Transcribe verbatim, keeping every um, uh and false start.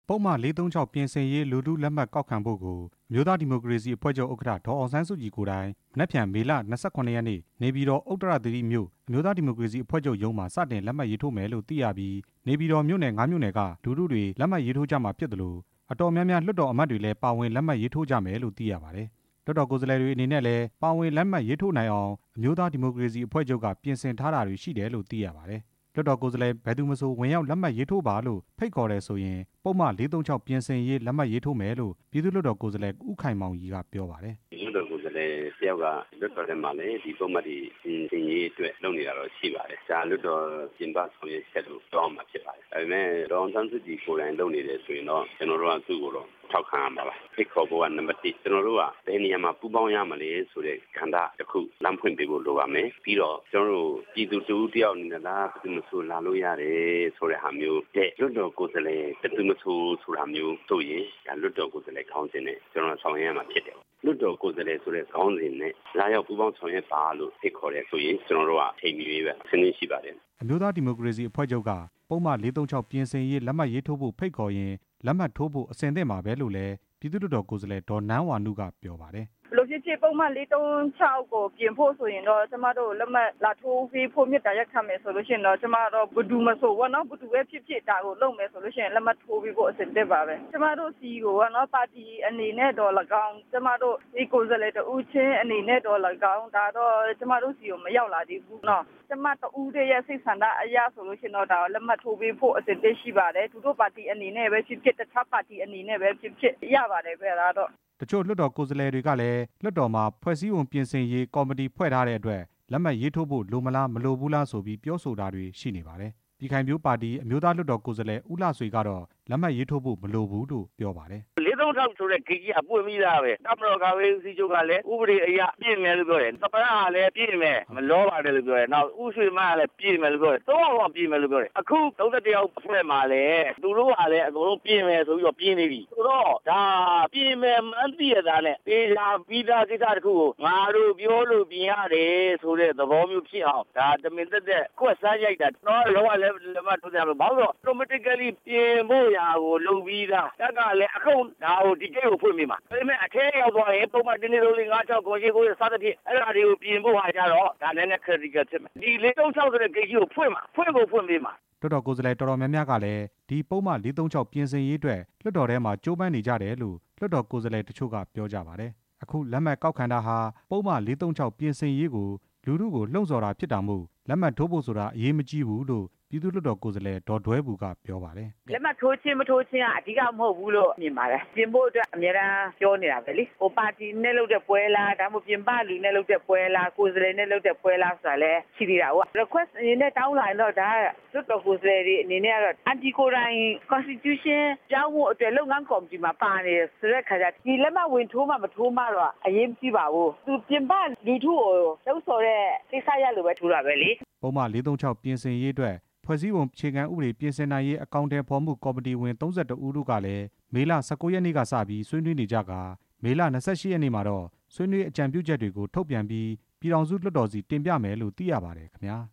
ပုံမှန်လေးသုံး၆ပြင်ဆင်ရေးလူထုလက်မှတ်ကောက်ခံဖို့ကိုမြို့သားဒီမိုကရေစီအဖွဲ့ချုပ်ဥက္ကဋ္ဌဒေါ်အောင်ဆန်းစုကြည်ကိုယ်တိုင်မနက်ဖြန်မေလ၂၉ရက်နေ့နေပြည်တော်ဥတ္တရသီရိမြို့အမျိုးသားဒီမိုကရေစီအဖွဲ့ချုပ်ရုံးမှာစတင်လက်မှတ်ရေးထိုးမယ်လို့သိရပြီးနေပြည်တော်မြို့နယ်၅မြို့နယ်ကလူထုတွေလက်မှတ်ရေးထိုးကြမှာဖြစ်တယ်လို့အတော်များများလွှတ်တော်အမတ်တွေလည်းပါဝင်လက်မှတ်ရေးထိုးကြမယ်လို့သိရပါတယ်။လွှတ်တော်ကိုယ်စားလှယ်တွေအနေနဲ့လည်းပါဝင်လက်မှတ်ရေးထိုးနိုင်အောင်အမျိုးသားဒီမိုကရေစီအဖွဲ့ချုပ်ကပြင်ဆင်ထားတာတွေရှိတယ်လို့သိရပါတယ်။လွှတ်တော်ကိုယ်စားလှယ်ဘယ်သူမဆိုဝင်ရောက်လက်မှတ်ရေးထိုးပါလို့ဖိတ်ခေါ်တယ်ဆိုရင်ပုံမှန်လေးသုံး၆ပြင်ဆင်ရေးလက်မှတ်ရေးထိုးမယ်လို့ပြည်သူ့လွှတ်တော်ကိုယ်စားလှယ်ဦးခိုင်မောင်ကြီးကပြောပါတယ်။လွှတ်တော်ကိုယ်စားလှယ်တယောက်ကလွှတ်တော်ထဲမှာလည်းဒီပုံမှန်ဒီပြင်ဆင်ရေးအတွက်လုပ်နေတာတော့ရှိပါတယ်။ဒါလွှတ်တော်ပြင်ပဆောင်ရွက်ချက်လို့ပြောမှာဖြစ်ပါတယ်။ဒါပေမဲ့ဒေါ်အောင်ဆန်းစုကြည်ကိုယ်တိုင်လုပ်နေတယ်ဆိုရင်တော့ကျွန်တော်တို့ကသူ့ကိုတော့ထောက်ခံရမှာပါဖိတ်ခေါ်ဖို့ကနံပါတ်တစ်ကျွန်တော်တို့ကဘယ်နေရာမှာပူးပေါင်းရမလဲဆိုတဲ့ခန္ဓာတစ်ခုလမ်းဖွင့်ပေးဖို့လိုပါမယ်ပြီးတော့ကျွန်တော်တို့ပြည်သူတူတယောက်နေလားဘယ်သူမှဆိုလာလို့ရတယ်ဆိုတဲ့ဟာမျိုးတဲ့လွတ်တော်ကိုယ်စားလှယ်ဘယ်သူမှဆိုဆိုတာမျိုးဆိုရင်ဒါလွတ်တော်ကိုယ်စားလှယ်ခေါင်းစဉ်နဲ့ကျွန်တော်ဆောင်ရွက်ရမှာဖြစ်တယ်လွတ်တော်ကိုယ်စားလှယ်ဆိုတဲ့ခေါင်းစဉ်နဲ့လာရောက်ပူးပေါင်းဆောင်ရွက်ပါလို့ဖိတ်ခေါ်တယ်ဆိုရင်ကျွန်တော်တို့ကထိမ်ပြီးပဲဆင်းနေရှိပါတယ်အမျိုးသားဒီမိုကရေစီအဖွဲ့ချုပ်ကပုံမှန်လေးသုံး၆ပြင်ဆင်ရေးလက်မှတ်ရေးထိုးဖို့ဖိတ်ခေါ်ရင်လက်မှတ်ထိုးဖို့အစဉ်သင့်ပါပဲလို့လည်းပြည်သူ့လွှတ်တော်ကိုယ်စားလှယ်ဒေါ်နန်းဝါနုကပြောပါတယ်ဘလို့ဖြစ်ဖြစ်ပုံမှန်လေးသုံး၆ကိုပြင်ဖို့ဆိုရင်တော့ကျမတို့လက်မှတ်လာထိုးပြီးဖို့မြစ်တာရက်ခံမယ်ဆိုလို့ရှိရင်တော့ကျမတို့ဘဒူမဆိုဘောနော်ဘဒူပဲဖြစ်ဖြစ်ဒါကိုလုပ်မယ်ဆိုလို့ရှိရင်လက်မှတ်ထိုးပြီးဖို့အစဉ်တက်ပါပဲကျမတို့စီကိုကနော်ပါတီအနေနဲ့တော့၎င်းကျမတို့ဒီကိုယ်စားလှယ်တူချင်းအနေနဲ့တော့၎င်းဒါတော့ကျမတို့စီကိုမရောက်လာသေးဘူးနော်ကျမတူတဲ့ရဲ့စိတ်ဆန္ဒအရာဆိုလို့ရှိရင်တော့ဒါလက်မှတ်ထိုးပြီးဖို့အစဉ်တက်ရှိပါတယ်သူတို့ပါတီအနေနဲ့ပဲဖြစ်ဖြစ်တခြားပါတီအနေနဲ့ပဲဖြစ်ဖြစ်ရပါတယ်ပဲဒါတော့တချို့လွှတ်တော်ကိုယ်စားလှယ်တွေကလည်းလွှတ်တော်မှာဖွဲ့စည်းပုံပြင်ဆင်ရေးကော်မတီဖွဲ့ထားတဲ့အတွက်လက်မှတ်ရေးထိုးဖို့လိုမလားမလိုဘူးလားဆိုပြီးပြောဆိုတာတွေရှိနေပါတယ်။ပြည်ခိုင်ဖြိုးပါတီအမျိုးသားလွှတ်တော်ကိုယ်စားလှယ်ဦးလှဆွေကတော့လက်မှတ်ရေးထိုးဖို့မလိုဘူးလို့ပြောပါတယ်။လေးသုံး၆ဆိုတဲ့ဂိတ်ကြီးအပွင့်ပြီးသားပဲ။တပ်မတော်ကာကွယ်ရေးဦးစီးချုပ်ကလည်းဥပဒေအရပြင်မယ်လို့ပြောတယ်။သမ္မတကလည်းပြင်မယ်မလောပါတယ်လို့ပြောတယ်။နောက်ဦးရွှေမန်းကလည်းပြင်မယ်လို့ပြောတယ်။သုံးအောင်ပြင်မယ်လို့ပြောတယ်။အခုသုံး၁ယောက်ဖွဲ့မှာလည်းသူတို့ကလည်းအကုန်လုံးပြင်မယ်ဆိုပြီးတော့ပြင်နေပြီ။ဆိုတော့ဒါပြင်မယ်မှန်းသိရတာနဲ့တေချာပြီးသားကိစ္စတစ်ခုကိုငါတို့ပြောလို့ပြင်ရတယ်ဆိုတဲ့သဘောမျိုးဖြစ်အောင်ဒါတမင်သက်သက်ကွက်ဆန်းရိုက်တာတော့လောကလည်းလက်မှတ်ထိုးကြလို့ဘာလို့ automatically ပြင်ဖို့ရာကိုလုပ်ပြီးသားတက်ကလည်းအခုဒါကိုဒီကိတ်ကိုဖွင့်မိမှာဒါပေမဲ့အထဲရောက်သွားရင်ပုံမှန်တင်းနေလို့ငါး၆ကိုရှိကိုစသဖြင့်အဲ့ဒါတွေကိုပြင်ဖို့ဟာကြတော့ဒါလည်းနဲ့ critical ဖြစ်မယ်ဒီလေးသုံး၆ဆိုတဲ့ဂိတ်ကြီးကိုဖွင့်မှာဖွင့်ဖို့ဖွင့်ပေးမှာတော်တော်ကိုယ်စားလှယ်တော်တော်များများကလည်းဒီပုံမှန်လေးသုံး၆ပြင်ဆင်ရေးအတွက်လွှတ်တော်ထဲမှာကြိုးပမ်းနေကြတယ်လို့လွှတ်တော်ကိုယ်စားလှယ်တချို့ကပြောကြပါတယ်အခုလက်မှတ်ကောက်ခံတာဟာပုံမှန်လေးသုံး၆ပြင်ဆင်ရေးကိုလူထုကိုလှုံ့ဆော်တာဖြစ်တာမို့လက်မှတ်ထိုးဖို့ဆိုတာအရေးမကြီးဘူးလို့ပြည်သူ့လွှတ်တော်ကိုယ်စားလှယ်ဒေါ်ဒွဲဘူကပြောပါတယ်လက်မှတ်ထိုးခြင်းမထိုးခြင်းကအဓိကမဟုတ်ဘူးလို့မြင်ပါတယ်ပြင်ဖို့အတွက်အများအားပြောနေတာပဲလေဟိုပါတီနဲ့လုပ်တဲ့ပွဲလားဒါမှမဟုတ်ပြင်ပလူနဲ့လုပ်တဲ့ပွဲလားကိုယ်စားလှယ်နဲ့လုပ်တဲ့ပွဲလားဆိုတာလည်းရှိသေးတာဟုတ် request အနေနဲ့တောင်းလာရင်တော့ဒါလွှတ်တော်ကိုယ်စားလှယ်တွေအနေနဲ့ကတော့ anti ကိုယ်တိုင် constitution ကြောင်းဖို့အတွက်လုပ်ငန်းကော်မတီမှာပါနေတယ်ဆိုတဲ့ခါကျဒီလက်မှတ်ဝင်ထိုးမှမထိုးမှတော့အရေးမကြီးပါဘူးသူပြင်ပလူထုကိုလှုပ်ဆော်တဲ့ကိစ္စရလို့ပဲထိုးတာပဲလေပုံမှန်လေးသုံး၆ပြင်ဆင်ရေးအတွက်ဖွဲ့စည်းပုံအခြေခံဥပဒေပြင်ဆင်နိုင်ရေးအကောင့်ထဲပေါ်မှုကော်မတီဝင်၃၁ဦးတို့ကလည်းမေလ၁၉ရက်နေ့ကစပြီးဆွေးနွေးနေကြကာမေလ၂၈ရက်နေ့မှာတော့ဆွေးနွေးအကြံပြုချက်တွေကိုထုတ်ပြန်ပြီးပြည်ထောင်စုလွှတ်တော်စီတင်ပြမယ်လို့သိရပါတယ်ခင်ဗျာ